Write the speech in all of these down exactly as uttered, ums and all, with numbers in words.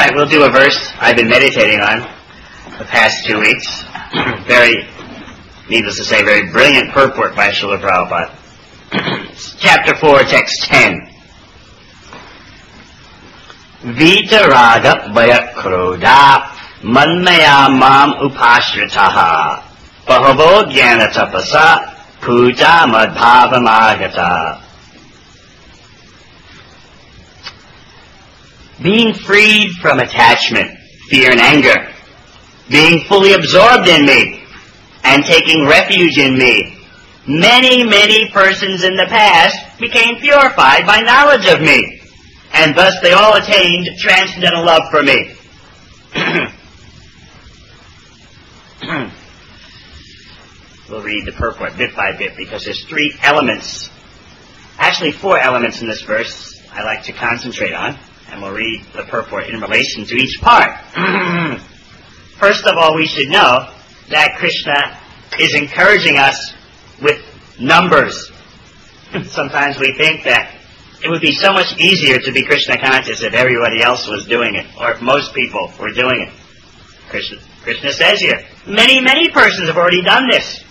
Tonight we'll do a verse I've been meditating on the past two weeks. Very, needless to say, very brilliant purport by Srila Prabhupada. Chapter four, text ten. Vitaraga bayakroda manmaya mam upashritaha bahavo jnana tapasa puja madbhavamagata. Being freed from attachment, fear, and anger, being fully absorbed in me, and taking refuge in me, many, many persons in the past became purified by knowledge of me, and thus they all attained transcendental love for me. We'll read the purport bit by bit because there's three elements, actually four elements in this verse I like to concentrate on. And we'll read the purport in relation to each part. First of all, we should know that Krishna is encouraging us with numbers. Sometimes we think that it would be so much easier to be Krishna conscious if everybody else was doing it, or if most people were doing it. Krishna, Krishna says here, many, many persons have already done this.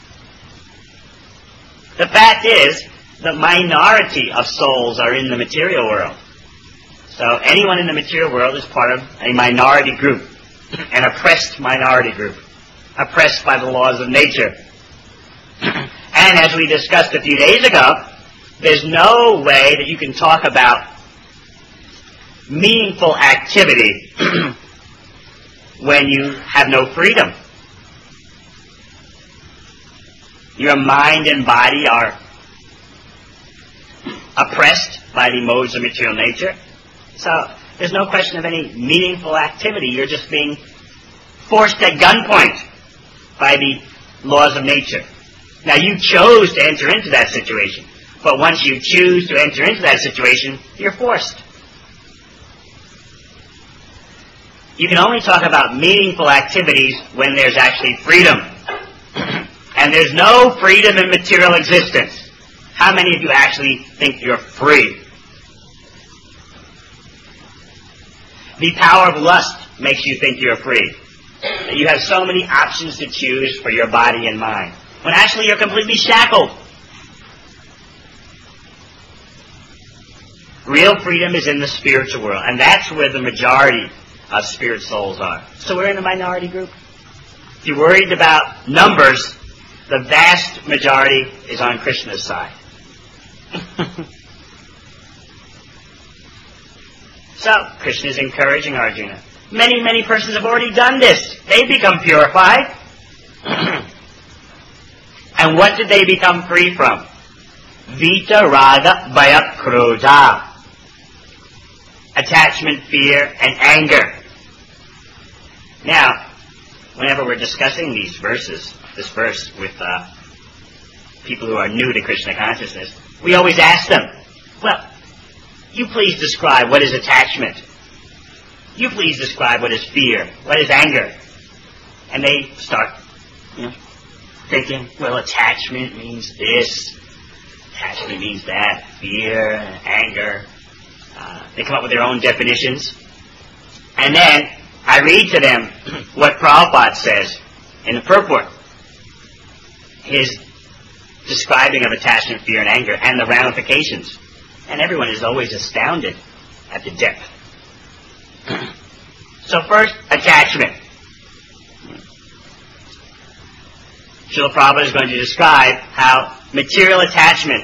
The fact is, the minority of souls are in the material world. So anyone in the material world is part of a minority group, an oppressed minority group, oppressed by the laws of nature. And as we discussed a few days ago, there's no way that you can talk about meaningful activity when you have no freedom. Your mind and body are oppressed by the modes of material nature. So there's no question of any meaningful activity. You're just being forced at gunpoint by the laws of nature. Now, you chose to enter into that situation, but once you choose to enter into that situation, you're forced. You can only talk about meaningful activities when there's actually freedom. And there's no freedom in material existence. How many of you actually think you're free? The power of lust makes you think you're free. That you have so many options to choose for your body and mind, when actually you're completely shackled. Real freedom is in the spiritual world, and that's where the majority of spirit souls are. So we're in a minority group. If you're worried about numbers, the vast majority is on Krishna's side. So, Krishna is encouraging Arjuna. Many, many persons have already done this. They become purified. And what did they become free from? Vita, Raga, Bhaya, Krodha. Attachment, fear, and anger. Now, whenever we're discussing these verses, this verse with uh, people who are new to Krishna consciousness, we always ask them, well, you please describe what is attachment. You please describe what is fear. What is anger? And they start, you know, thinking, well, attachment means this. Attachment means that. Fear, anger. Uh, they come up with their own definitions. And then I read to them what Prabhupada says in the purport. His describing of attachment, fear, and anger, and the ramifications. And everyone is always astounded at the depth. So first, attachment. Srila Prabhupada is going to describe how material attachment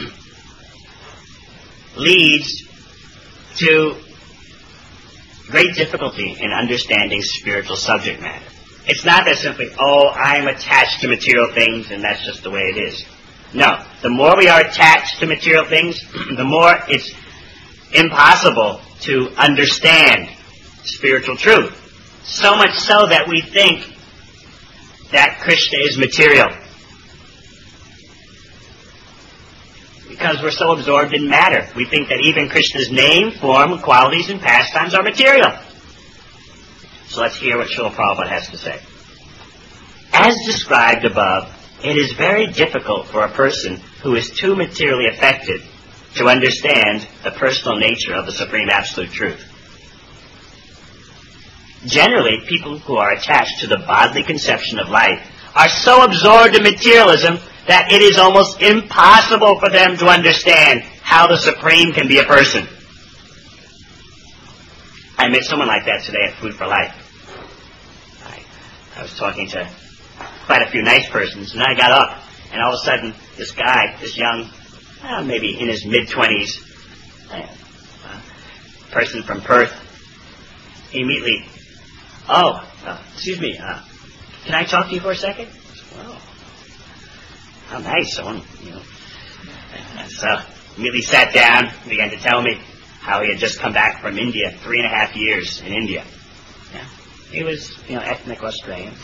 leads to great difficulty in understanding spiritual subject matter. It's not that simply, oh, I'm attached to material things and that's just the way it is. No, the more we are attached to material things, the more it's impossible to understand spiritual truth. So much so that we think that Krishna is material. Because we're so absorbed in matter. We think that even Krishna's name, form, qualities, and pastimes are material. So let's hear what Srila Prabhupada has to say. As described above, it is very difficult for a person who is too materially affected to understand the personal nature of the Supreme Absolute Truth. generally, people who are attached to the bodily conception of life are so absorbed in materialism that it is almost impossible for them to understand how the Supreme can be a person. I met someone like that today at Food for Life. I, I was talking to quite a few nice persons, and I got up, and all of a sudden, this guy, this young, uh, maybe in his mid-twenties, uh, person from Perth, he immediately, oh, uh, excuse me, uh, can I talk to you for a second? Well, how nice, someone, you know. And so, immediately sat down, began to tell me how he had just come back from India, three and a half years in India. Yeah. He was, you know, ethnic Australian.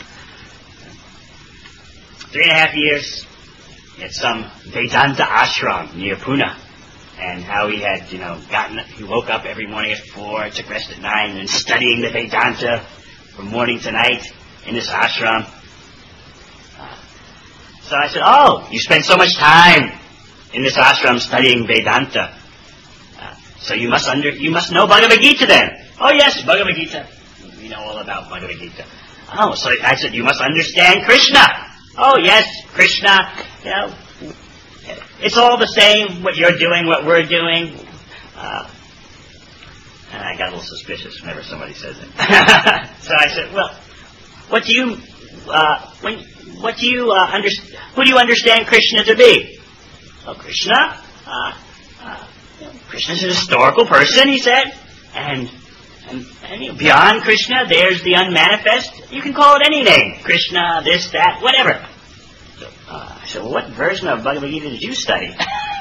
Three and a half years at some Vedanta ashram near Pune. And how he had, you know, gotten, he woke up every morning at four, took rest at nine, and studying the Vedanta from morning to night in this ashram. Uh, so I said, oh, you spend so much time in this ashram studying Vedanta. Uh, so you must under, you must know Bhagavad Gita then. Oh yes, Bhagavad Gita. We know all about Bhagavad Gita. Oh, so I said, you must understand Krishna. Oh yes, Krishna, you know, it's all the same, what you're doing, what we're doing. Uh, and I got a little suspicious whenever somebody says it. So I said, well, what do you, uh, when, what do you, uh, understand, who do you understand Krishna to be? Oh, Krishna? Uh, uh, Krishna's an historical person, he said. And, and, and you know, beyond Krishna, there's the unmanifest. You can call it any name. Krishna, this, that, whatever. Uh, I said, well, what version of Bhagavad Gita did you study?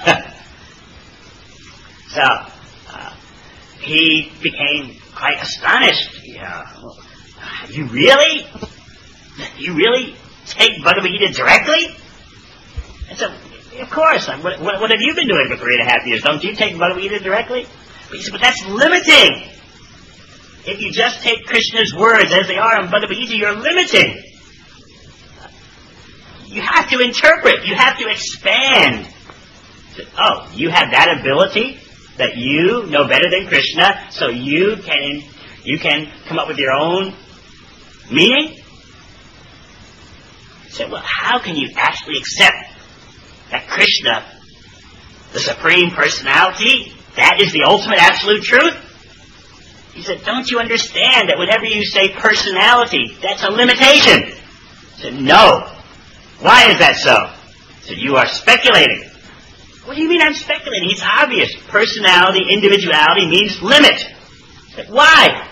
So, uh, he became quite astonished. Yeah, you really? You really take Bhagavad Gita directly? I said, of course. What, what, what have you been doing for three and a half years? Don't you take Bhagavad Gita directly? But he said, but that's limiting. If you just take Krishna's words as they are in Bhagavad Gita, you're limiting. You have to interpret. You have to expand. Oh, you have that ability that you know better than Krishna, so you can you can come up with your own meaning? So, well, how can you actually accept that Krishna, the Supreme Personality, that is the ultimate absolute truth? He said, don't you understand that whenever you say personality, that's a limitation? I said, no. Why is that so? I said, you are speculating. What do you mean I'm speculating? It's obvious. Personality, individuality means limit. I said, why?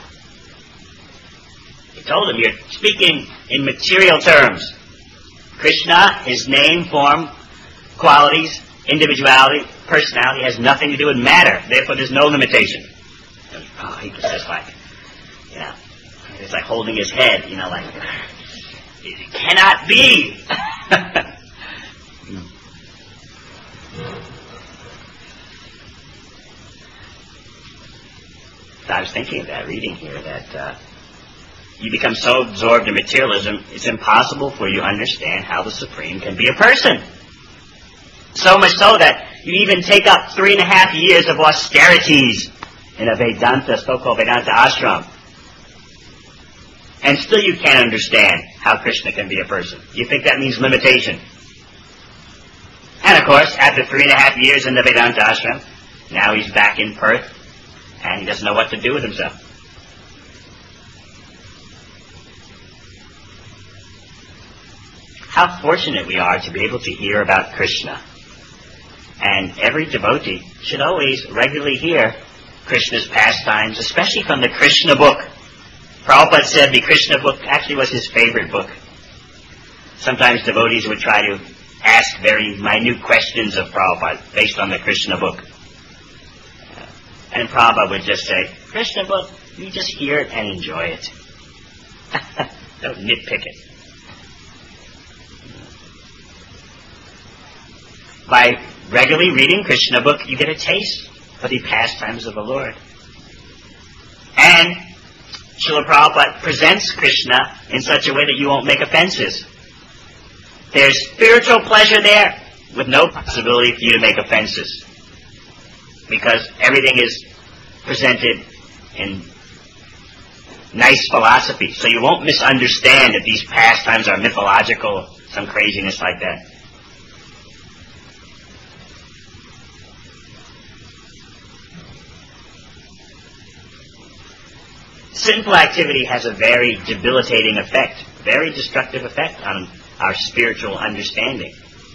I told him, you're speaking in material terms. Krishna, his name, form, qualities, individuality, personality has nothing to do with matter. Therefore, there's no limitation. Oh, he was just like, you know, it's like holding his head, you know, like, it cannot be. I was thinking of that, reading here, that uh, you become so absorbed in materialism, it's impossible for you to understand how the Supreme can be a person. So much so that you even take up three and a half years of austerities in a Vedanta, so-called Vedanta ashram. And still you can't understand how Krishna can be a person. You think that means limitation. And of course, after three and a half years in the Vedanta ashram, now he's back in Perth, and he doesn't know what to do with himself. How fortunate we are to be able to hear about Krishna. And every devotee should always regularly hear Krishna's pastimes, especially from the Krishna book. Prabhupada said the Krishna book actually was his favorite book. Sometimes devotees would try to ask very minute questions of Prabhupada based on the Krishna book. Uh, and Prabhupada would just say, Krishna book, you just hear it and enjoy it. Don't nitpick it. By regularly reading Krishna book, you get a taste for the pastimes of the Lord. And Srila Prabhupada presents Krishna in such a way that you won't make offenses. There's spiritual pleasure there with no possibility for you to make offenses, because everything is presented in nice philosophy, so you won't misunderstand that these pastimes are mythological, some craziness like that. Sinful activity has a very debilitating effect, very destructive effect on our spiritual understanding.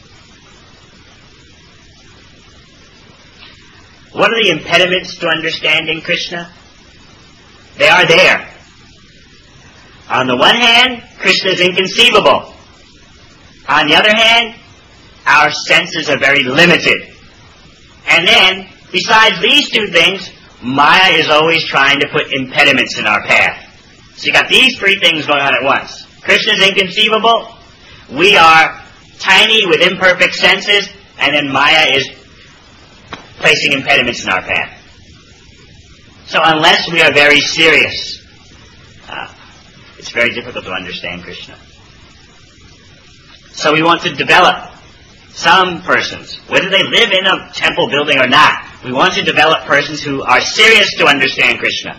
What are the impediments to understanding Krishna? They are there. On the one hand, Krishna is inconceivable. On the other hand, our senses are very limited. And then, besides these two things, Maya is always trying to put impediments in our path. So you got these three things going on at once. Krishna is inconceivable, we are tiny with imperfect senses, and then Maya is placing impediments in our path. So unless we are very serious, uh, it's very difficult to understand Krishna. So we want to develop some persons, whether they live in a temple building or not, we want to develop persons who are serious to understand Krishna.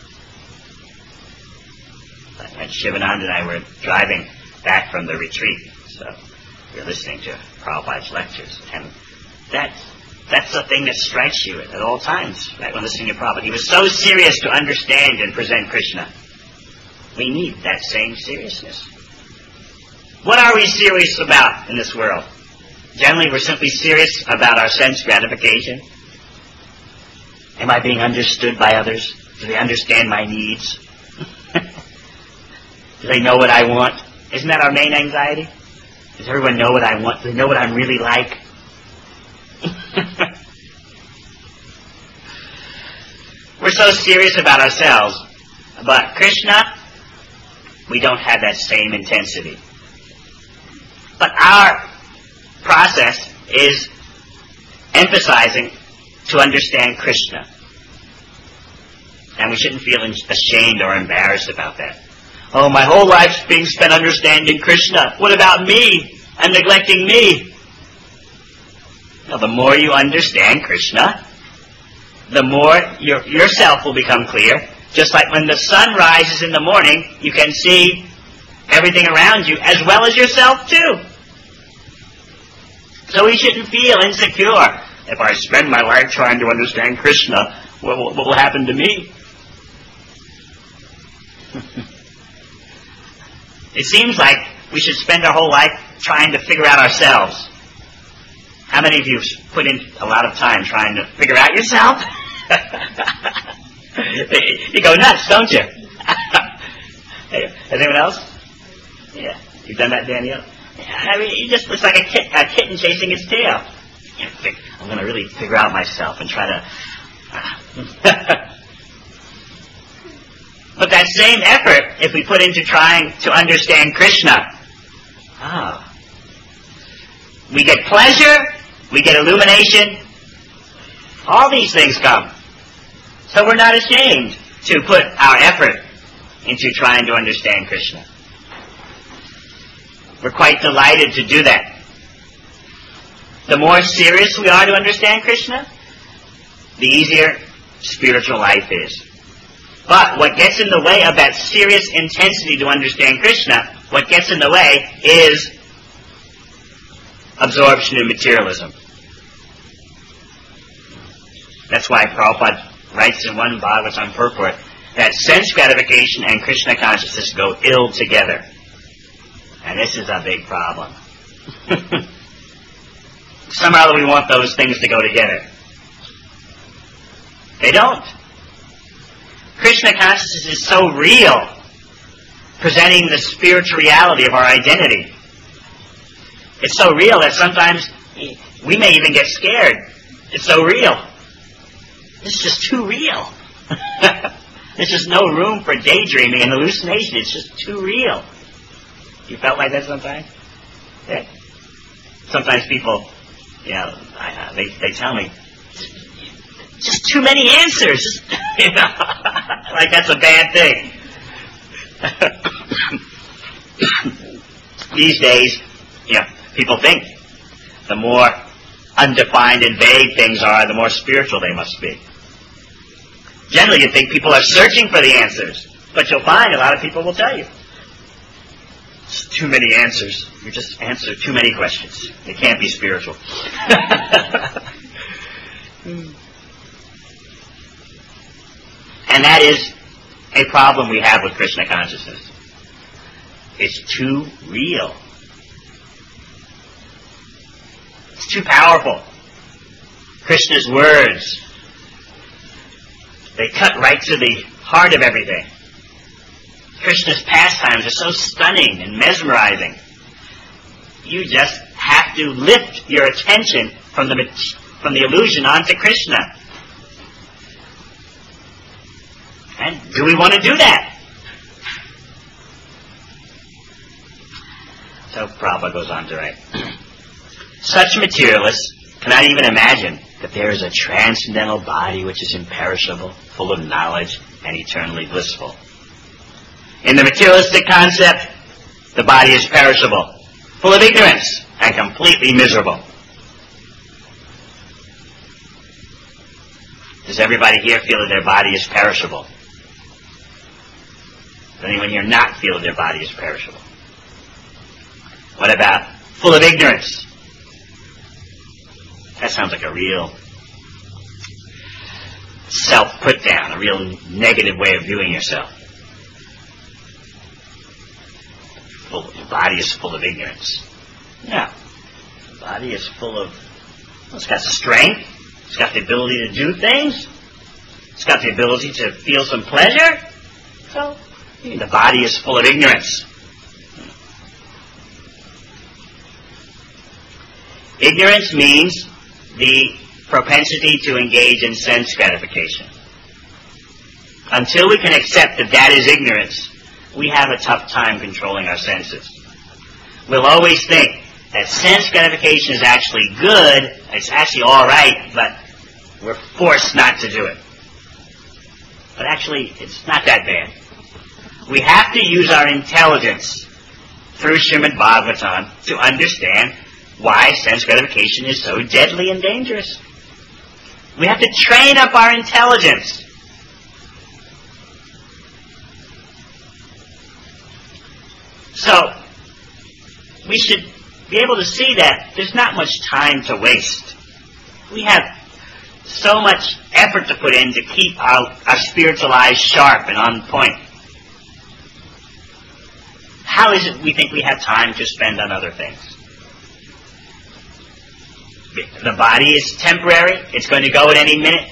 And Shivananda and I were driving back from the retreat, so we were listening to Prabhupada's lectures, and that's, that's the thing that strikes you at all times, right, when listening to Prabhupada. He was so serious to understand and present Krishna. We need that same seriousness. What are we serious about in this world? Generally, we're simply serious about our sense gratification. Am I being understood by others? Do they understand my needs? Do they know what I want? Isn't that our main anxiety? Does everyone know what I want? Do they know what I'm really like? We're so serious about ourselves, but Krishna, we don't have that same intensity. But our process is emphasizing to understand Krishna. And we shouldn't feel ashamed or embarrassed about that. Oh, my whole life's being spent understanding Krishna. What about me? I'm neglecting me. Now, the more you understand Krishna, the more your, yourself will become clear. Just like when the sun rises in the morning, you can see everything around you as well as yourself too. So we shouldn't feel insecure. If I spend my life trying to understand Krishna, what will, what will happen to me? It seems like we should spend our whole life trying to figure out ourselves. How many of you put in a lot of time trying to figure out yourself? You go nuts, don't you? Anyone else? Yeah. You've done that, Danielle? I mean, it just looks like a, kit, a kitten chasing its tail. I'm going to really figure out myself and try to... But that same effort, if we put into trying to understand Krishna, oh, we get pleasure, we get illumination, all these things come. So we're not ashamed to put our effort into trying to understand Krishna. We're quite delighted to do that. The more serious we are to understand Krishna, the easier spiritual life is. But what gets in the way of that serious intensity to understand Krishna, what gets in the way is absorption in materialism. That's why Prabhupada writes in one Bhagavatam purport that sense gratification and Krishna consciousness go ill together. And this is a big problem. Somehow we want those things to go together. They don't. Krishna consciousness is so real, presenting the spiritual reality of our identity. It's so real that sometimes we may even get scared. It's so real. It's just too real. There's just no room for daydreaming and hallucination. It's just too real. You felt like that sometimes? Yeah. Sometimes people, you know, I, they, they tell me, just too many answers. You know, like that's a bad thing. These days, you know, people think the more undefined and vague things are, the more spiritual they must be. Generally, you think people are searching for the answers. But you'll find a lot of people will tell you. It's too many answers. You just answer too many questions. They can't be spiritual. And that is a problem we have with Krishna consciousness. It's too real. It's too powerful. Krishna's words, they cut right to the heart of everything. Krishna's pastimes are so stunning and mesmerizing. You just have to lift your attention from the from the illusion onto Krishna. And do we want to do that? So Prabhupada goes on to write, such materialists cannot even imagine that there is a transcendental body which is imperishable, full of knowledge, and eternally blissful. In the materialistic concept, the body is perishable, full of ignorance, and completely miserable. Does everybody here feel that their body is perishable? Does anyone here not feel that their body is perishable? What about full of ignorance? That sounds like a real self-put-down, a real negative way of viewing yourself. Full, the body is full of ignorance. No. The body is full of, well, it's got strength. It's got the ability to do things. It's got the ability to feel some pleasure. So, the body is full of ignorance. Ignorance means the propensity to engage in sense gratification. Until we can accept that that is ignorance, we have a tough time controlling our senses. We'll always think that sense gratification is actually good, it's actually all right, but we're forced not to do it. But actually, it's not that bad. We have to use our intelligence through Srimad Bhagavatam to understand why sense gratification is so deadly and dangerous. We have to train up our intelligence. So, we should be able to see that there's not much time to waste. We have so much effort to put in to keep our, our spiritual eyes sharp and on point. How is it we think we have time to spend on other things? The body is temporary. It's going to go at any minute.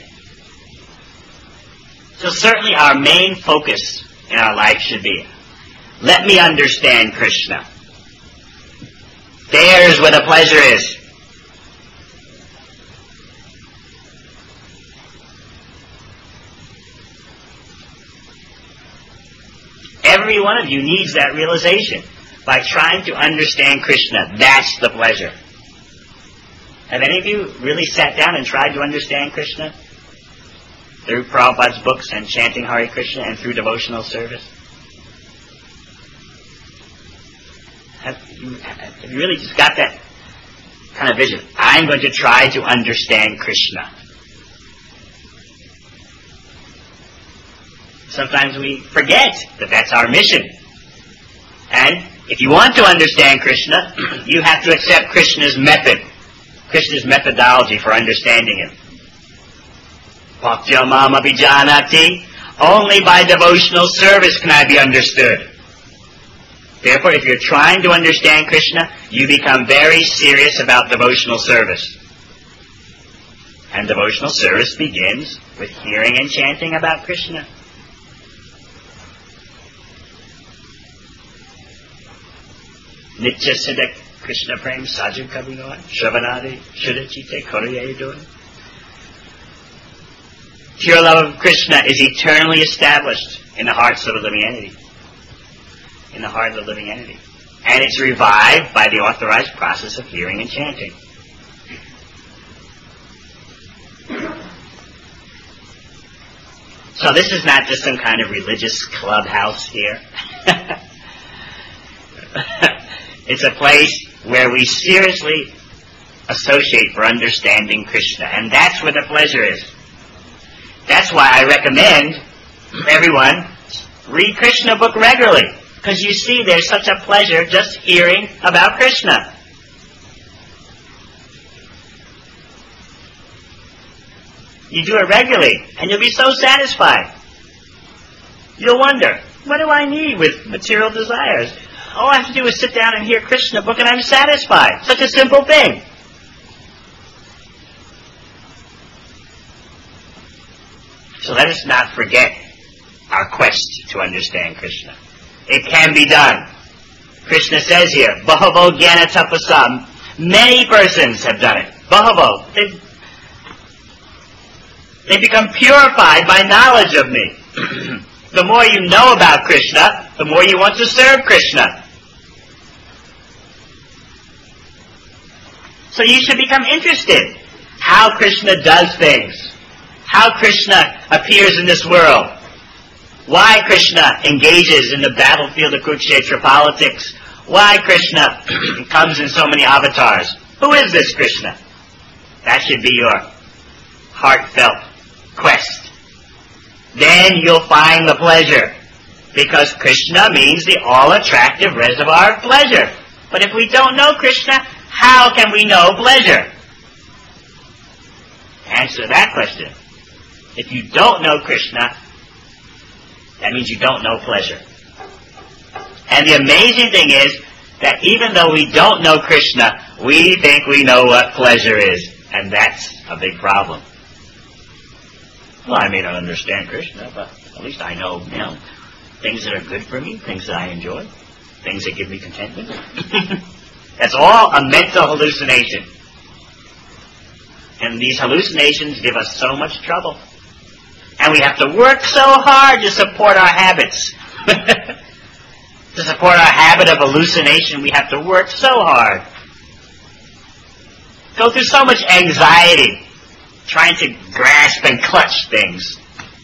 So certainly our main focus in our life should be, let me understand Krishna. There's where the pleasure is. Every one of you needs that realization. By trying to understand Krishna, that's the pleasure. Have any of you really sat down and tried to understand Krishna? Through Prabhupada's books and chanting Hare Krishna and through devotional service? Have you, have you really just got that kind of vision? I'm going to try to understand Krishna. Sometimes we forget that that's our mission. And if you want to understand Krishna, you have to accept Krishna's method, Krishna's methodology for understanding Him. Bhakti mam abhijanati. Only by devotional service can I be understood. Therefore, if you're trying to understand Krishna, you become very serious about devotional service. And devotional service begins with hearing and chanting about Krishna. Nitya Siddha Krishna Prem Saju Kabinoy Shravanadi Shuddhachite Koriya Doing. Pure love of Krishna is eternally established in the hearts of the living entity. In the heart of the living entity. And it's revived by the authorized process of hearing and chanting. So this is not just some kind of religious clubhouse here. It's a place where we seriously associate for understanding Krishna. And that's where the pleasure is. That's why I recommend everyone Read Krishna book regularly, because you see there's such a pleasure just hearing about Krishna. You do it regularly, and you'll be so satisfied. You'll wonder, what do I need with material desires? All I have to do is sit down and hear Krishna book, and I'm satisfied. Such a simple thing. So let us not forget our quest to understand Krishna. It can be done. Krishna says here, Bahavo Jnana Tapasam. Many persons have done it. Bahavo. They, they become purified by knowledge of me. The more you know about Krishna, the more you want to serve Krishna. So you should become interested how Krishna does things. How Krishna appears in this world. Why Krishna engages in the battlefield of Kurukshetra politics. Why Krishna comes in so many avatars. Who is this Krishna? That should be your heartfelt quest. Then you'll find the pleasure. Because Krishna means the all-attractive reservoir of pleasure. But if we don't know Krishna, how can we know pleasure? Answer that question. If you don't know Krishna, that means you don't know pleasure. And the amazing thing is that even though we don't know Krishna, we think we know what pleasure is. And that's a big problem. Well, I may not understand Krishna, but at least I know, you know, things that are good for me, things that I enjoy, things that give me contentment. That's all a mental hallucination. And these hallucinations give us so much trouble. And we have to work so hard to support our habits. To support our habit of hallucination, we have to work so hard. Go through so much anxiety trying to grasp and clutch things.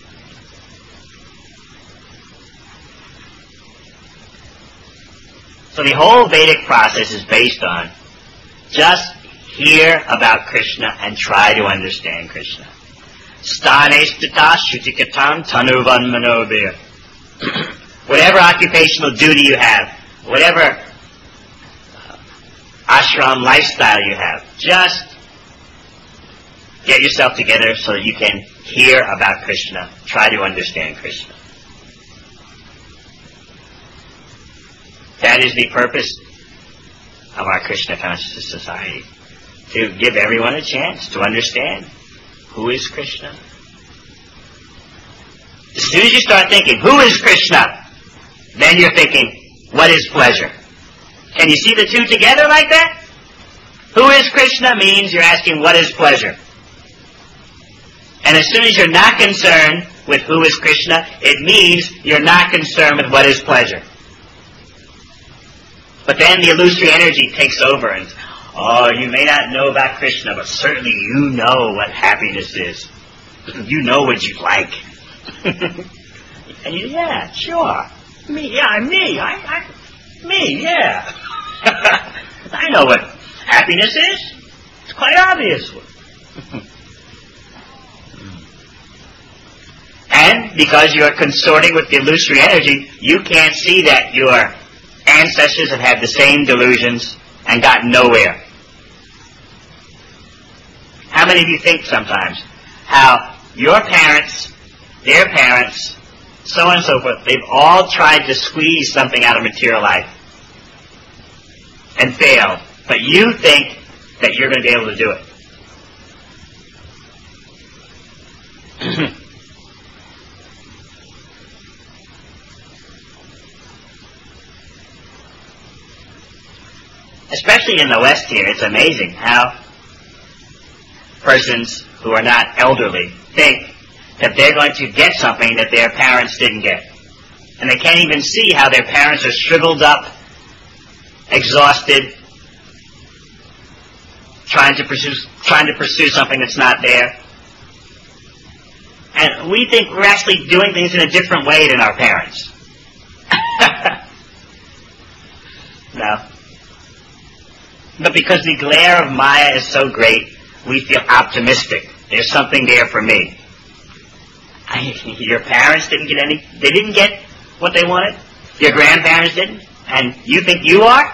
So the whole Vedic process is based on just hear about Krishna and try to understand Krishna. Stane stita shutikatam tanuvan manobir. Whatever occupational duty you have, whatever uh, ashram lifestyle you have, just get yourself together so that you can hear about Krishna, try to understand Krishna. That is the purpose of our Krishna Consciousness Society, to give everyone a chance to understand who is Krishna. As soon as you start thinking, who is Krishna? Then you're thinking, what is pleasure? Can you see the two together like that? Who is Krishna means you're asking, what is pleasure? And as soon as you're not concerned with who is Krishna, it means you're not concerned with what is pleasure. But then the illusory energy takes over and, oh, you may not know about Krishna, but certainly you know what happiness is. You know what you like. And you, yeah, sure. Me, yeah, me. I, I, me, yeah. I know what happiness is. It's quite obvious. And because you're consorting with the illusory energy, you can't see that your ancestors have had the same delusions and gotten nowhere. How many of you think sometimes how your parents, their parents, so on and so forth, they've all tried to squeeze something out of material life and failed, but you think that you're going to be able to do it. Especially in the West here, it's amazing how persons who are not elderly think that they're going to get something that their parents didn't get. And they can't even see how their parents are shriveled up, exhausted, trying to pursue, trying to pursue something that's not there. And we think we're actually doing things in a different way than our parents. No. But because the glare of Maya is so great, we feel optimistic. There's something there for me. I, your parents didn't get any, they didn't get what they wanted? Your grandparents didn't? And you think you are?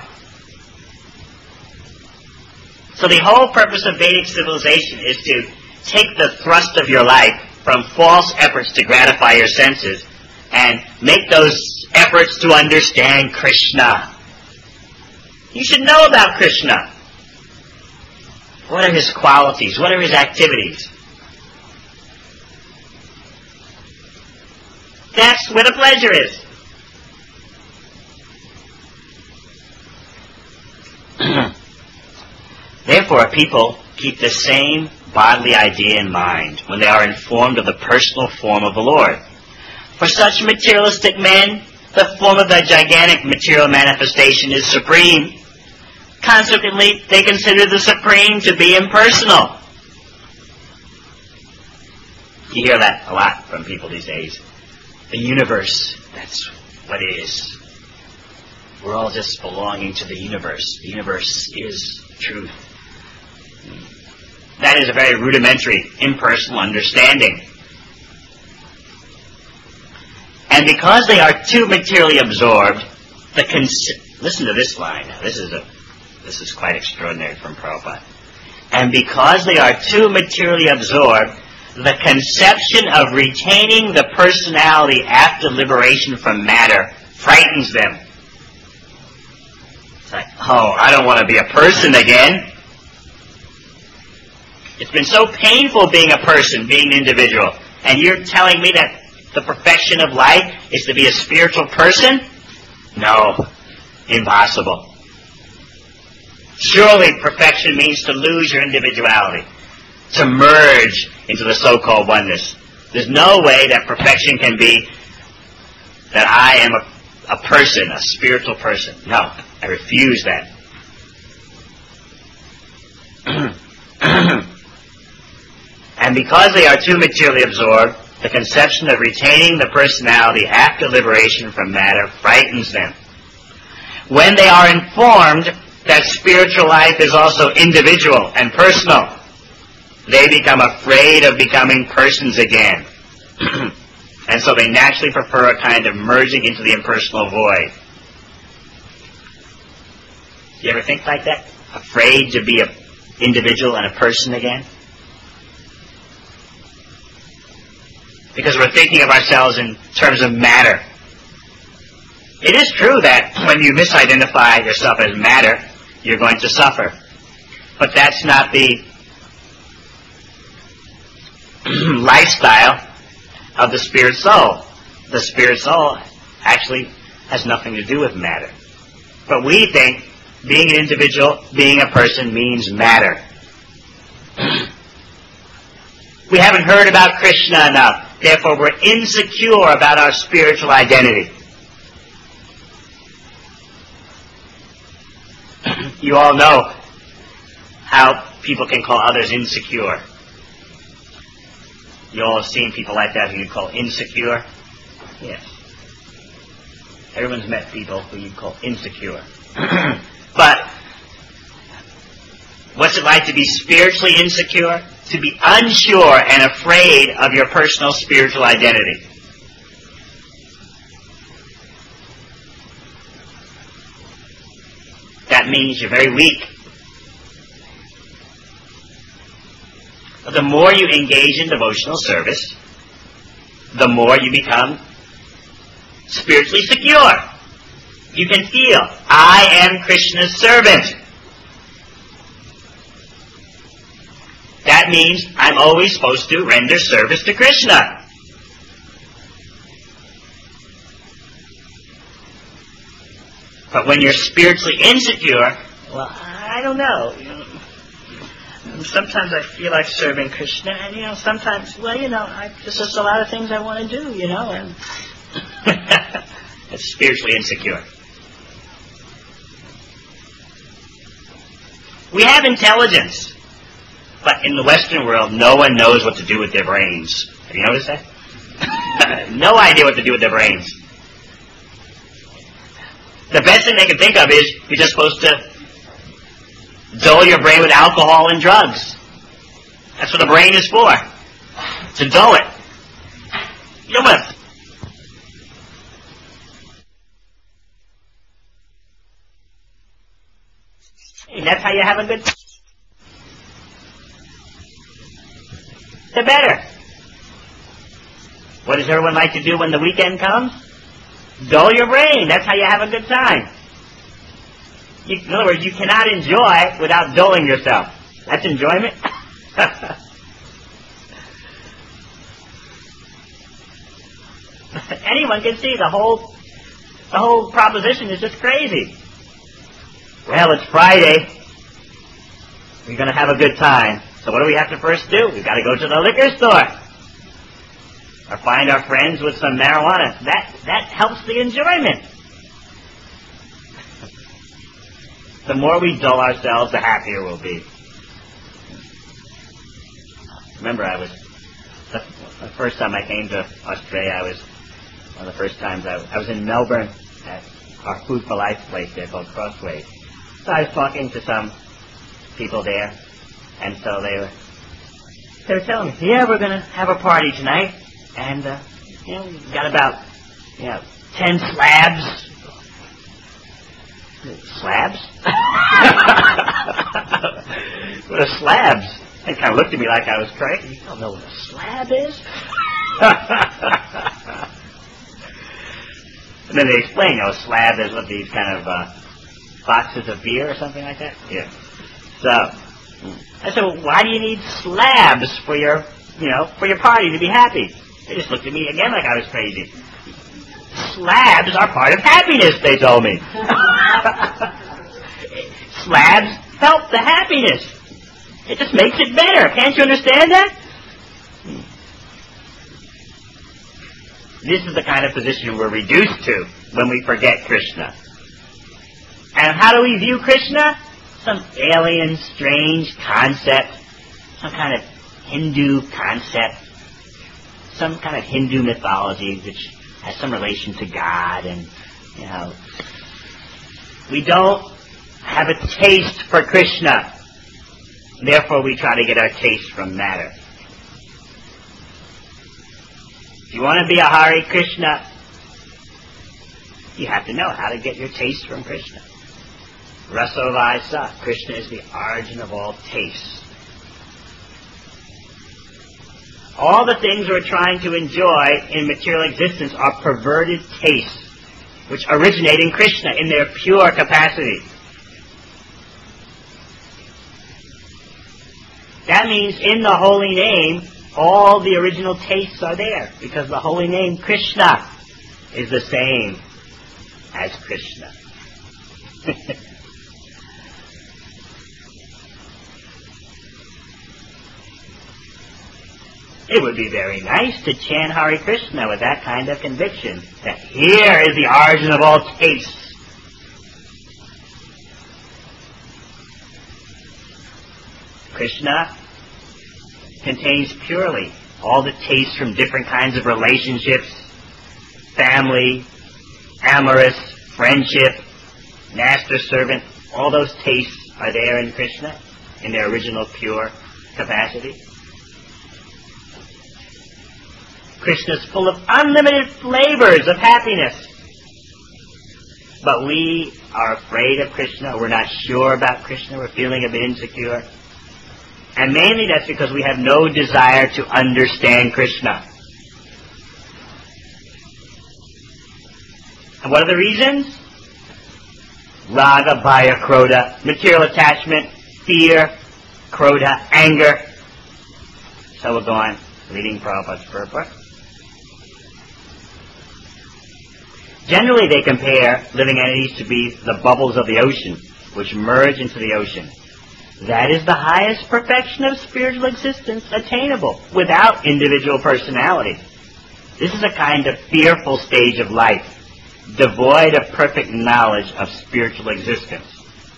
So the whole purpose of Vedic civilization is to take the thrust of your life from false efforts to gratify your senses and make those efforts to understand Krishna. You should know about Krishna. What are his qualities? What are his activities? That's where the pleasure is. Therefore, people keep the same bodily idea in mind when they are informed of the personal form of the Lord. For such materialistic men, the form of the gigantic material manifestation is supreme. Consequently, they consider the supreme to be impersonal. You hear that a lot from people these days. The universe, that's what it is. We're all just belonging to the universe. The universe is truth. That is a very rudimentary, impersonal understanding. And because they are too materially absorbed, the con- listen to this line. This is a, this is quite extraordinary from Prabhupada. And because they are too materially absorbed, the conception of retaining the personality after liberation from matter frightens them. It's like, oh, I don't want to be a person again. It's been so painful being a person, being an individual. And you're telling me that the perfection of life is to be a spiritual person? No. Impossible. Surely perfection means to lose your individuality, to merge into the so-called oneness. There's no way that perfection can be that I am a, a person, a spiritual person. No, I refuse that. And because they are too materially absorbed, the conception of retaining the personality after liberation from matter frightens them. When they are informed that spiritual life is also individual and personal, they become afraid of becoming persons again. And so they naturally prefer a kind of merging into the impersonal void. You ever think like that? Afraid to be an individual and a person again? Because we're thinking of ourselves in terms of matter. It is true that when you misidentify yourself as matter, you're going to suffer. But that's not the lifestyle of the spirit soul. The spirit soul actually has nothing to do with matter. But we think being an individual, being a person means matter. We haven't heard about Krishna enough. Therefore, we're insecure about our spiritual identity. You all know how people can call others insecure. You all have seen people like that who you call insecure? Yes. Everyone's met people who you call insecure. But what's it like to be spiritually insecure? To be unsure and afraid of your personal spiritual identity. That means you're very weak. But the more you engage in devotional service, the more you become spiritually secure. You can feel, I am Krishna's servant. That means I'm always supposed to render service to Krishna. But when you're spiritually insecure, well, I don't know. Sometimes I feel like serving Krishna, and, you know, sometimes, well, you know, I, there's just a lot of things I want to do, you know, and it's spiritually insecure. We have intelligence. But in the Western world, no one knows what to do with their brains. Have you noticed that? No idea what to do with their brains. The best thing they can think of is you're just supposed to dull your brain with alcohol and drugs. That's what the brain is for. To dull it. You don't want to... That's how you have a good... The better. What does everyone like to do when the weekend comes? Dull your brain. That's how you have a good time. You, in other words, you cannot enjoy without dulling yourself. That's enjoyment. Anyone can see the whole the whole proposition is just crazy. Well, it's Friday. We're going to have a good time. So what do we have to first do? We've got to go to the liquor store. Or find our friends with some marijuana. That that helps the enjoyment. The more we dull ourselves, the happier we'll be. Remember, I was, the, the first time I came to Australia, I was, one of the first times I, I was in Melbourne at our Food for Life place there called Crossways. So I was talking to some people there, and so they were, they were telling me, yeah, we're going to have a party tonight, and, uh, you know, we've got about, you know, ten slabs. Slabs? What are slabs? They kind of looked at me like I was crazy. You don't know what a slab is? And then they explained, you know, a slab is what these kind of uh, boxes of beer or something like that. Yeah. So, I said, well, why do you need slabs for your, you know, for your party to be happy? They just looked at me again like I was crazy. Slabs are part of happiness, they told me. Slabs help the happiness. It just makes it better. Can't you understand that? This is the kind of position we're reduced to when we forget Krishna. And how do we view Krishna? Some alien, strange concept. Some kind of Hindu concept. Some kind of Hindu mythology which has some relation to God, and, you know, we don't have a taste for Krishna. Therefore, we try to get our taste from matter. If you want to be a Hare Krishna, you have to know how to get your taste from Krishna. Rasa Vaisa, Krishna is the origin of all tastes. All the things we're trying to enjoy in material existence are perverted tastes, which originate in Krishna in their pure capacity. That means in the holy name, all the original tastes are there, because the holy name Krishna is the same as Krishna. It would be very nice to chant Hare Krishna with that kind of conviction, that here is the origin of all tastes. Krishna contains purely all the tastes from different kinds of relationships, family, amorous, friendship, master-servant. All those tastes are there in Krishna in their original pure capacity. Krishna is full of unlimited flavors of happiness. But we are afraid of Krishna. We're not sure about Krishna. We're feeling a bit insecure. And mainly that's because we have no desire to understand Krishna. And what are the reasons? Raga, Bhaya, Krodha, material attachment, fear, Krodha, anger. So we'll go on reading Prabhupada's purport. Generally, they compare living entities to be the bubbles of the ocean, which merge into the ocean. That is the highest perfection of spiritual existence attainable without individual personality. This is a kind of fearful stage of life, devoid of perfect knowledge of spiritual existence.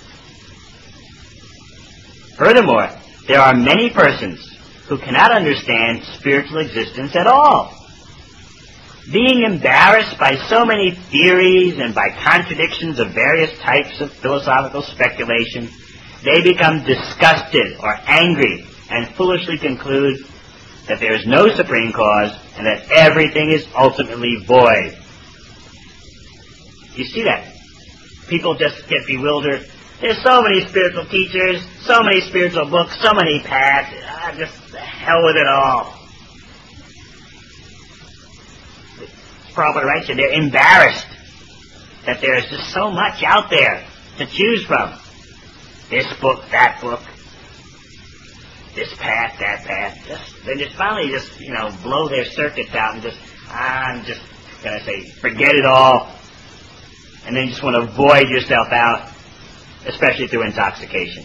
Furthermore, there are many persons who cannot understand spiritual existence at all. Being embarrassed by so many theories and by contradictions of various types of philosophical speculation, they become disgusted or angry and foolishly conclude that there is no supreme cause and that everything is ultimately void. You see that? People just get bewildered There's so many spiritual teachers, so many spiritual books, so many paths. Ah, just the hell with it all. Prabhupada writes, they're embarrassed that there is just so much out there to choose from. This book, that book, this path, that path. Just, they just finally just, you know, blow their circuits out and just, I'm just going to say, forget it all. And then you just want to void yourself out, especially through intoxication.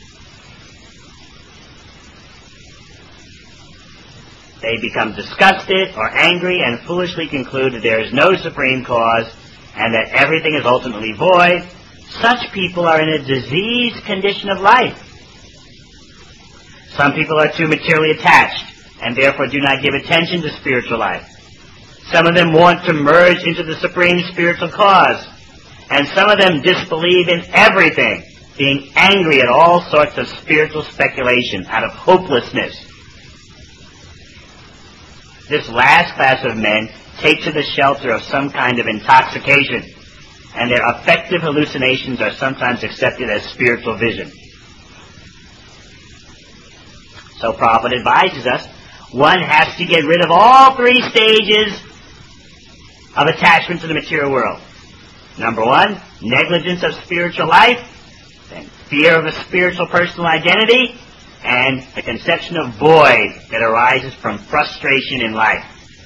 They become disgusted or angry and foolishly conclude that there is no supreme cause and that everything is ultimately void. Such people are in a diseased condition of life. Some people are too materially attached and therefore do not give attention to spiritual life. Some of them want to merge into the supreme spiritual cause. And some of them disbelieve in everything, being angry at all sorts of spiritual speculation out of hopelessness. This last class of men take to the shelter of some kind of intoxication, and their affective hallucinations are sometimes accepted as spiritual vision. So Prabhupada advises us, one has to get rid of all three stages of attachment to the material world. Number one, negligence of spiritual life, then fear of a spiritual personal identity, and the conception of void that arises from frustration in life.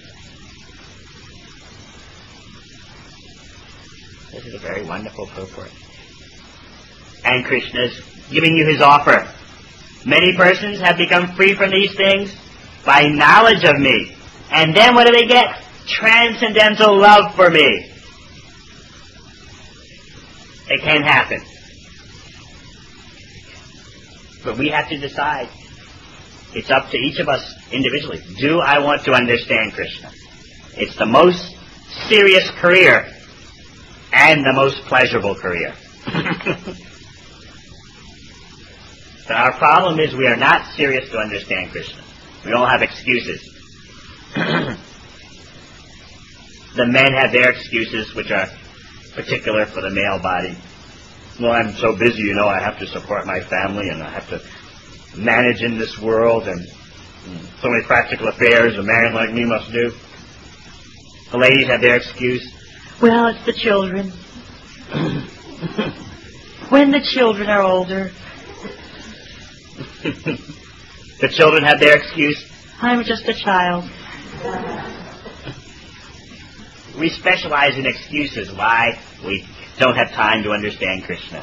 This is a very wonderful purport. And Krishna is giving you his offer. Many persons have become free from these things by knowledge of me. And then what do they get? Transcendental love for me. It can happen. But we have to decide. It's up to each of us individually. Do I want to understand Krishna? It's the most serious career and the most pleasurable career. But our problem is we are not serious to understand Krishna. We all have excuses. The men have their excuses, which are particular for the male body. Well, I'm so busy, you know, I have to support my family and I have to manage in this world and so many practical affairs a man like me must do. The ladies have their excuse. Well, it's the children. When the children are older. The children have their excuse. I'm just a child. We specialize in excuses why we don't have time to understand Krishna.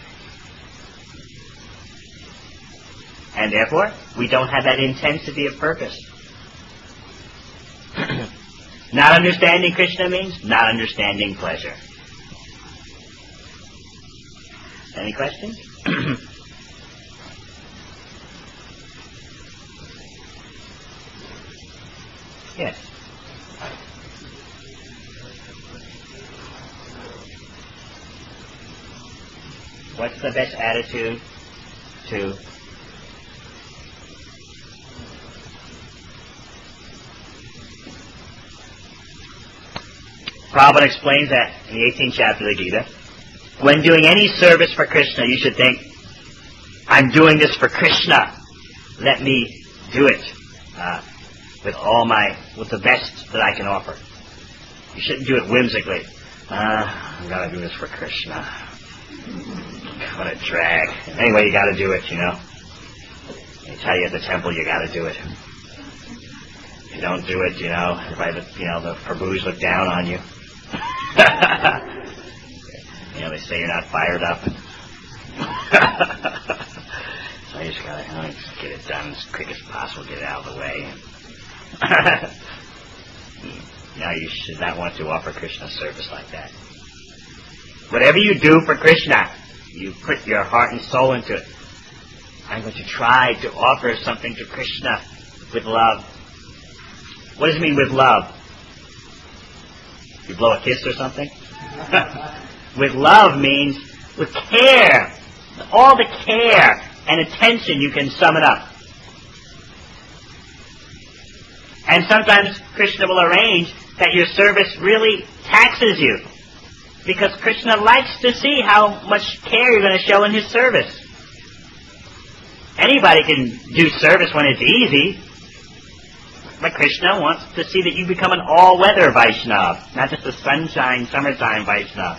And therefore, we don't have that intensity of purpose. Not understanding Krishna means not understanding pleasure. Any questions? Yes. What's the best attitude to Prabhupada explains that in the eighteenth chapter of the Gita. When doing any service for Krishna, you should think, I'm doing this for Krishna. Let me do it uh, with all my, with the best that I can offer. You shouldn't do it whimsically. Uh, I've got to do this for Krishna. What a drag. Anyway, you got to do it, you know. They tell you at the temple you got to do it. If you don't do it, you know, everybody, you know, the Prabhus look down on you. You know, they say you're not fired up. So you just got to, you know, just get it done as quick as possible, get it out of the way. Now, you should not want to offer Krishna service like that. Whatever you do for Krishna, you put your heart and soul into it. I'm going to try to offer something to Krishna with love. What does it mean with love? You blow a kiss or something? With love means with care. All the care and attention you can sum it up. And sometimes Krishna will arrange that your service really taxes you. Because Krishna likes to see how much care you're going to show in his service. Anybody can do service when it's easy. But Krishna wants to see that you become an all-weather Vaishnava, not just a sunshine, summertime Vaishnava.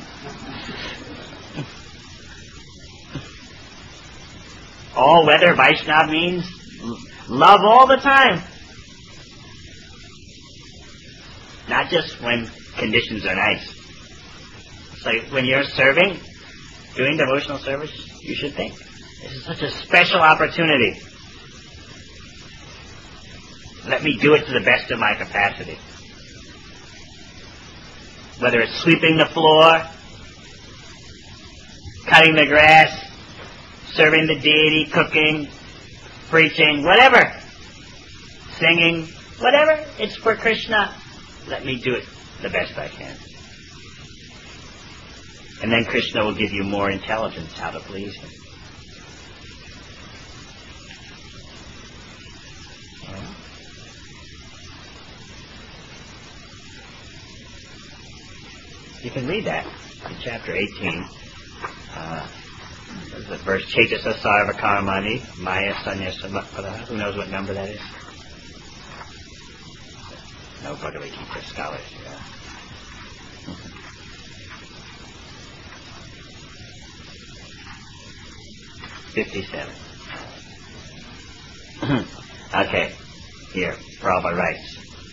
All-weather Vaishnava means love all the time. Not just when conditions are nice. It's like when you're serving, doing devotional service, you should think, this is such a special opportunity. Let me do it to the best of my capacity. Whether it's sweeping the floor, cutting the grass, serving the deity, cooking, preaching, whatever, singing, whatever, it's for Krishna. Let me do it the best I can. And then Krishna will give you more intelligence how to please him. You can read that in chapter eighteen. Uh, the verse Chaitasa Sarva Karmani Maya Sanyasa. Who knows what number that is? No Bhagavad Gita scholars. Yeah. Fifty-seven. Okay, here Prabhupada writes.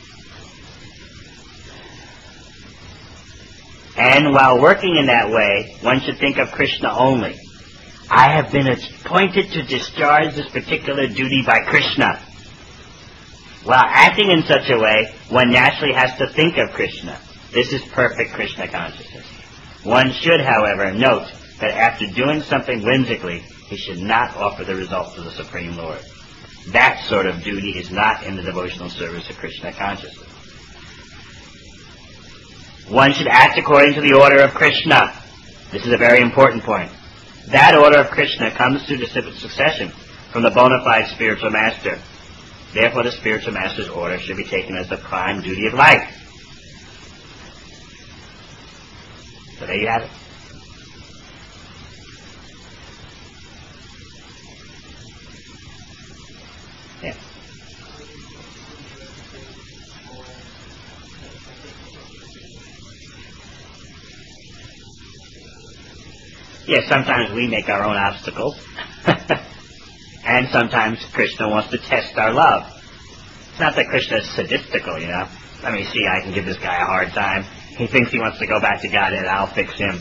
And while working in that way, one should think of Krishna only. I have been appointed to discharge this particular duty by Krishna. While acting in such a way, one naturally has to think of Krishna. This is perfect Krishna consciousness. One should, however, note that after doing something whimsically, he should not offer the result to the Supreme Lord. That sort of duty is not in the devotional service of Krishna consciousness. One should act according to the order of Krishna. This is a very important point. That order of Krishna comes through disciplic succession from the bona fide spiritual master. Therefore, the spiritual master's order should be taken as the prime duty of life. So there you have it. Yeah. Yes, sometimes we make our own obstacles. And sometimes Krishna wants to test our love. It's not that Krishna is sadistical, you know. Let me see, I can give this guy a hard time. He thinks he wants to go back to Godhead, I'll fix him.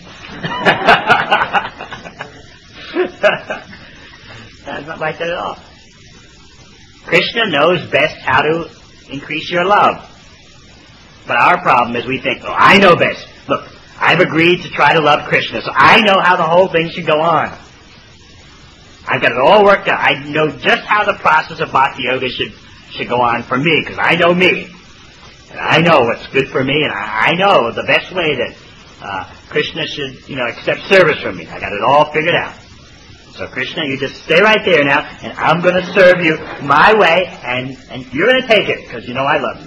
That's not like that at all. Krishna knows best how to increase your love. But our problem is we think, oh, I know best. Look, I've agreed to try to love Krishna, so I know how the whole thing should go on. I've got it all worked out. I know just how the process of bhakti yoga should should go on for me, because I know me. And I know what's good for me, and I, I know the best way that uh, Krishna should, you know, accept service from me. I got it all figured out. So Krishna, you just stay right there now, and I'm going to serve you my way, and, and you're going to take it, because you know I love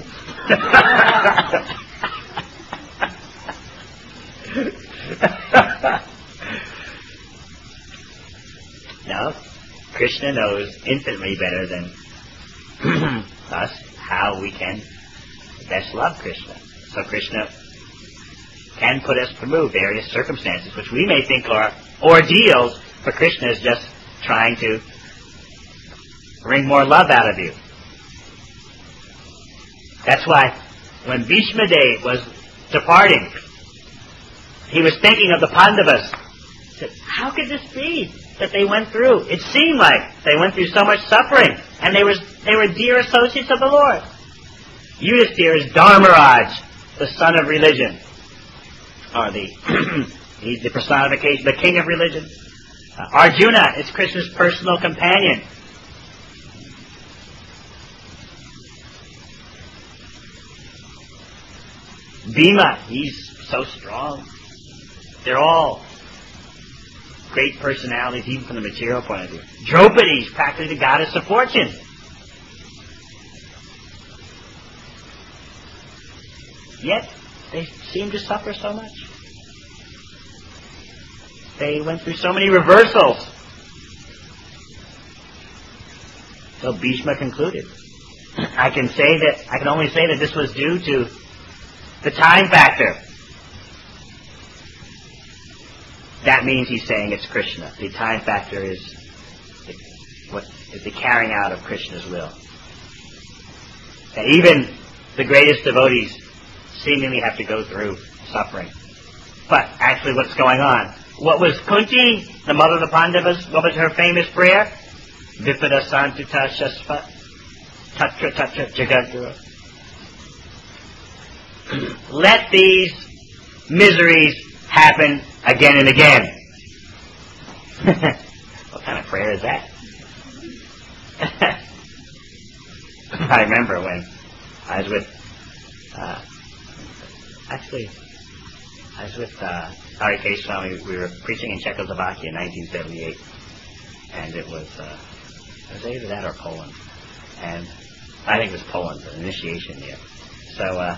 you. No, Krishna knows infinitely better than us how we can best love Krishna. So Krishna can put us through various circumstances, which we may think are ordeals, but Krishna is just trying to bring more love out of you. That's why when Bhishma Dev was departing, he was thinking of the Pandavas. He said, how could this be that they went through? It seemed like they went through so much suffering, and they were they were dear associates of the Lord. Yudhisthira is Dharmaraj, the son of religion, or the he's the personification, the king of religion. Uh, Arjuna is Krishna's personal companion. Bhima, he's so strong. They're all great personalities, even from the material point of view. Draupadi is practically the goddess of fortune. Yet, they seem to suffer so much. they went through so many reversals. So Bhishma concluded, I can say that, I can only say that this was due to the time factor. That means he's saying it's Krishna. The time factor is the, what is the carrying out of Krishna's will. That even the greatest devotees seemingly have to go through suffering. But actually what's going on? What was Kunti, the mother of the Pandavas, what was her famous prayer? Vipada Santita Shaspa Tatra Tatra Jagadguru. Let these miseries happen again and again. What kind of prayer is that? I remember when I was with, uh, actually, I was with uh, Hari Keswami. We were preaching in Czechoslovakia in nineteen seventy-eight, and it was, uh, it was either that or Poland, and I think it was Poland, an initiation year. So, uh,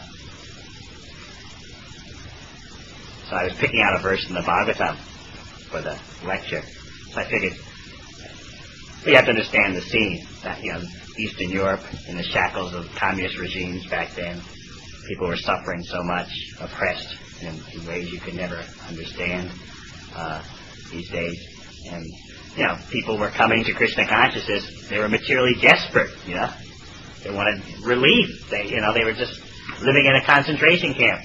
so I was picking out a verse in the Bhagavatam for the lecture. So I figured we have to understand the scene that, you know, Eastern Europe in the shackles of communist regimes back then, people were suffering so much, oppressed in, in ways you could never understand uh, these days. And, you know, people were coming to Krishna consciousness. They were materially desperate, you know. They wanted relief. They, you know, they were just living in a concentration camp.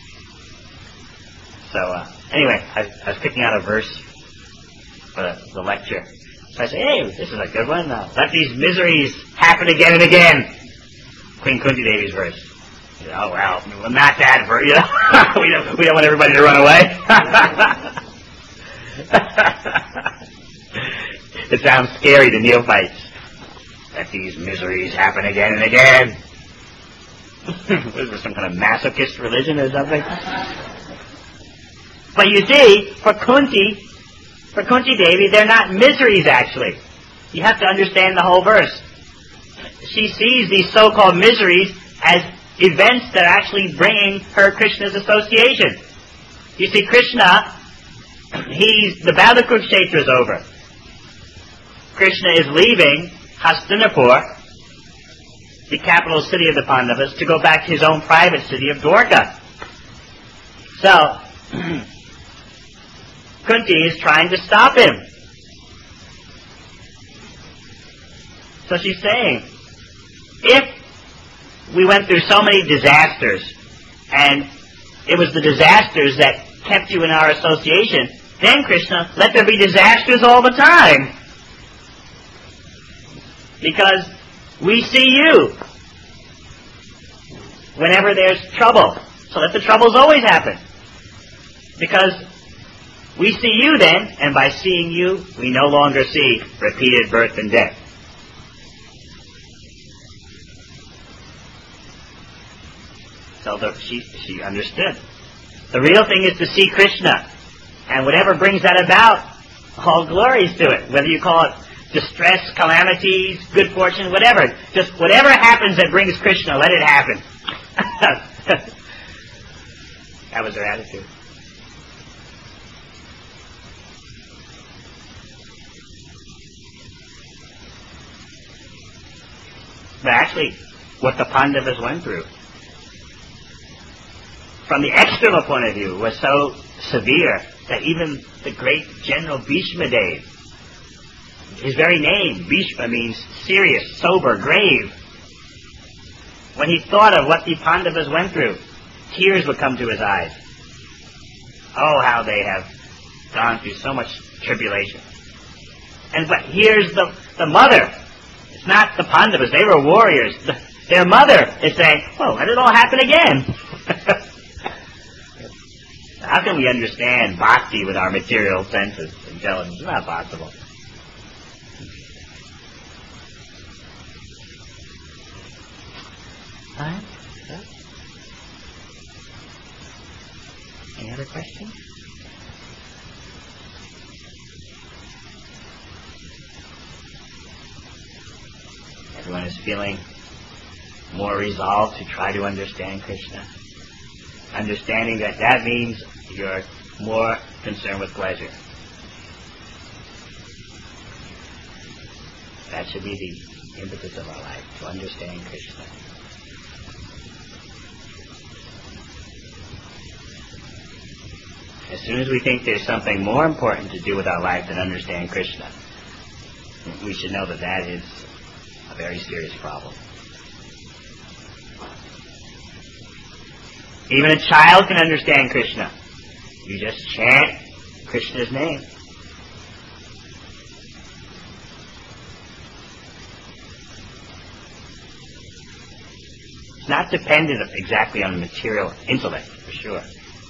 So, uh, anyway, I, I was picking out a verse for the, the lecture. So I said, hey, this is a good one. Uh, let these miseries happen again and again. Queen Kunti Devi's verse. I said, oh, well, not that verse, you know. we, don't, we don't want everybody to run away. It sounds scary to neophytes. Let these miseries happen again and again. Was there some kind of masochist religion or something? But you see, for Kunti, for Kunti Devi, they're not miseries actually. You have to understand the whole verse. She sees these so-called miseries as events that are actually bringing her Krishna's association. You see, Krishna, he's, the battle of Kurukshetra is over. Krishna is leaving Hastinapur, the capital city of the Pandavas, to go back to his own private city of Dwarka. So, Kunti is trying to stop him. So she's saying, if we went through so many disasters, and it was the disasters that kept you in our association, then Krishna, let there be disasters all the time. Because we see you whenever there's trouble. So let the troubles always happen. Because we see you then, and by seeing you, we no longer see repeated birth and death. So the, she, she understood. The real thing is to see Krishna. And whatever brings that about, all glories to it. Whether you call it distress, calamities, good fortune, whatever. Just whatever happens that brings Krishna, let it happen. That was her attitude. But actually, what the Pandavas went through, from the external point of view, was so severe that even the great General Bhishma Dev, his very name, Bhishma, means serious, sober, grave. When he thought of what the Pandavas went through, tears would come to his eyes. Oh, how they have gone through so much tribulation. And but here's the, the mother. It's not the Pandavas, they were warriors. The, their mother is saying, oh, let it all happen again. How can we understand bhakti with our material senses, intelligence? It's not possible. All right. Yeah. Any other questions? Everyone is feeling more resolved to try to understand Krishna. Understanding that that means you're more concerned with pleasure. That should be the impetus of our life, to understand Krishna. As soon as we think there's something more important to do with our life than understand Krishna, we should know that that is a very serious problem. Even a child can understand Krishna. You just chant Krishna's name. It's not dependent exactly on material intellect, for sure.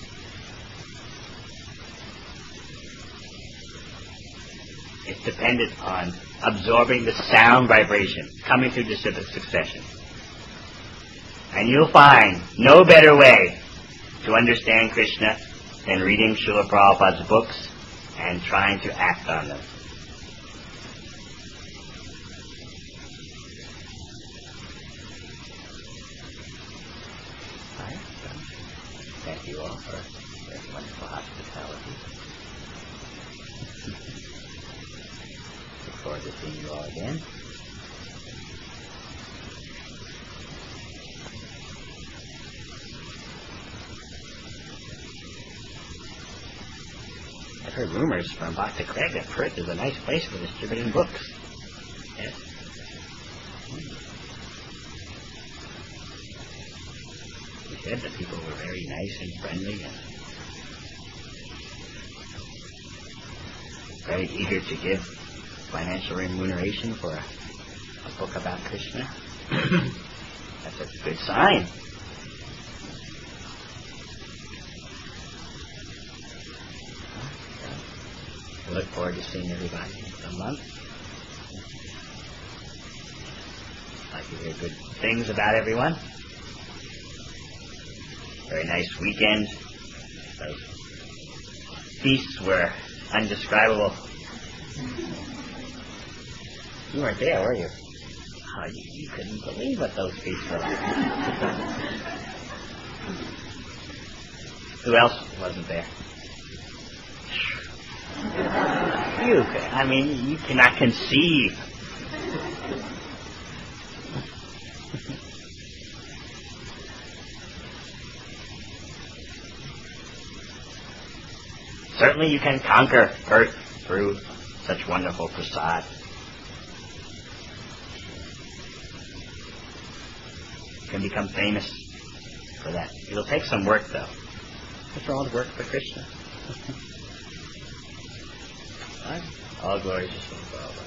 It's dependent on absorbing the sound vibration coming through the succession. And you'll find no better way to understand Krishna than reading Srila Prabhupada's books and trying to act on them. All right, so thank you all for your wonderful hospitality. Look forward to seeing you all again. I've heard rumors from Bhakta Craig that Perth is a nice place for distributing books. Yes? He said that people were very nice and friendly and very eager to give financial remuneration for a, a book about Krishna. That's a good sign. I look forward to seeing everybody next month. I'd like to hear good things about everyone. Very nice weekend. Those feasts were undescribable. You weren't there, were you? Oh, you, you couldn't believe what those feasts were like. Who else wasn't there? You, I mean, you cannot conceive. Certainly you can conquer earth through such wonderful prasad. You can become famous for that. It'll take some work, though. What's wrong with work for Krishna? All glory to Srila Prabhupada.